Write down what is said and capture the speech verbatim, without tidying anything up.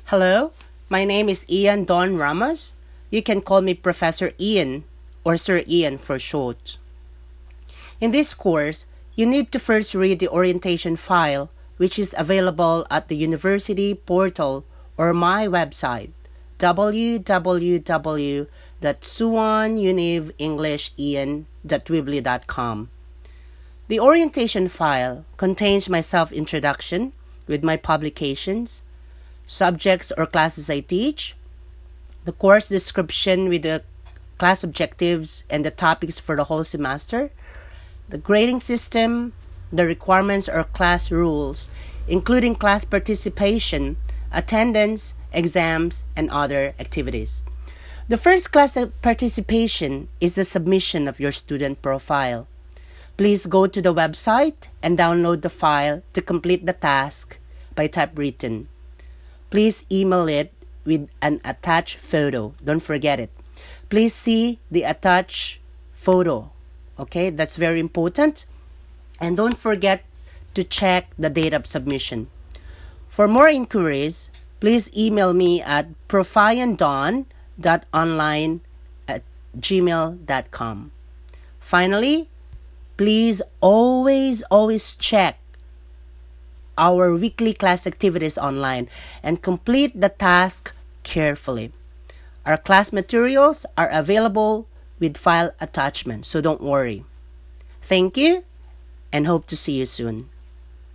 Hello, my name is Ian Don Ramos. You can call me Professor Ian or Sir Ian for short. In this course, you need to first read the orientation file, which is available at the university portal or my website, w w w dot suwon univ english ian dot weebly dot com. The orientation file contains my self-introduction with my publications, subjects or classes I teach, the course description with the class objectives and the topics for the whole semester, the grading system, the requirements or class rules, including class participation, attendance, exams, and other activities. The first class participation is the submission of your student profile. Please go to the website and download the file to complete the task by typewritten. Please email it with an attached photo. Don't forget it. Please see the attached photo. Okay, that's very important. And don't forget to check the date of submission. For more inquiries, please email me at profiandon dot online at gmail dot com. Finally, please always, always check our weekly class activities online and complete the task carefully. Our class materials are available with file attachment, so don't worry. Thank you and hope to see you soon.